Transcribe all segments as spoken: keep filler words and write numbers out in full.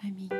Аминь.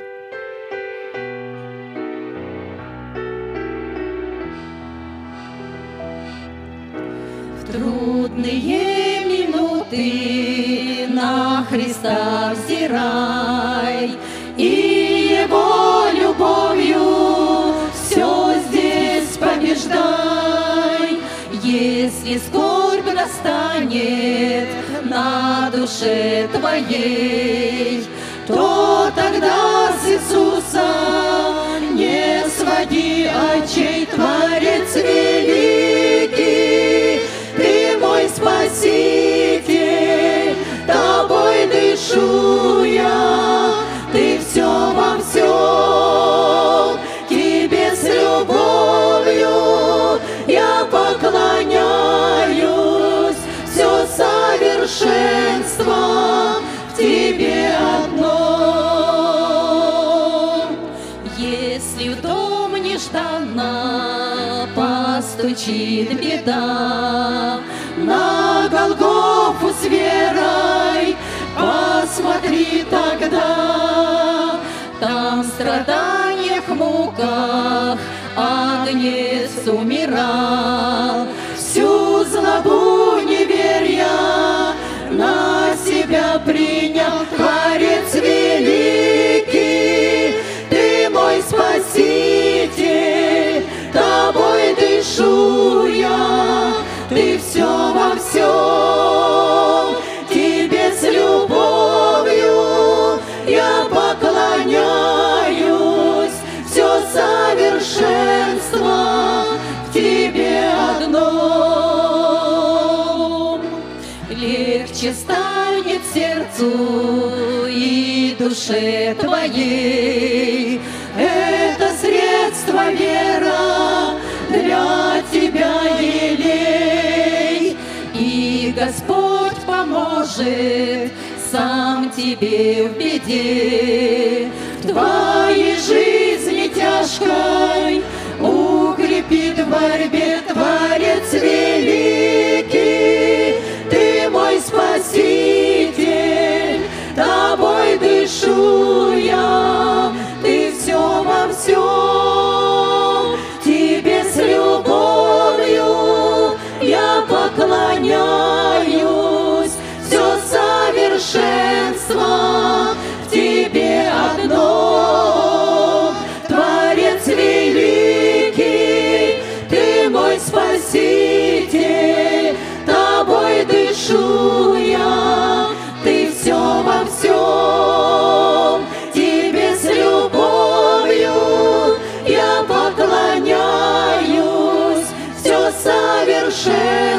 В трудные минуты на Христа взирай, и Его любовью все здесь побеждай. Если скорбь настанет на душе твоей, то тогда с Иисуса не своди очей. Творец великий, Ты мой Спаситель, Тобой дышу я, Ты все во всем, Тебе с любовью я поклоняюсь. Все совершенство в Тебе одном. Если в дом нежданно постучит беда, на Голгофу с верой посмотри тогда. Там в страданиях, муках Агнец умирал, всю злобу неверия на себя принял. Творец великий, Ты мой Спаситель, Тобой дышу я, Ты все во всем, Тебе с любовью я поклоняюсь. Все совершенство в Тебе одном. Легче станет сердцу и душе твоей, это средство вера для тебя елей. И Господь поможет сам тебе в беде, в твоей жизни тяжкой укрепит в борьбе. Творец великий, Ты мой Спаситель, Тобой дышу я, Ты все во всем, Тебе с любовью я поклоняюсь. Все совершенство в Тебе одном. Творец великий, Ты мой Спаситель, Тобой дышу я, Ты все во всем, Тебе с любовью я поклоняюсь. Все совершенно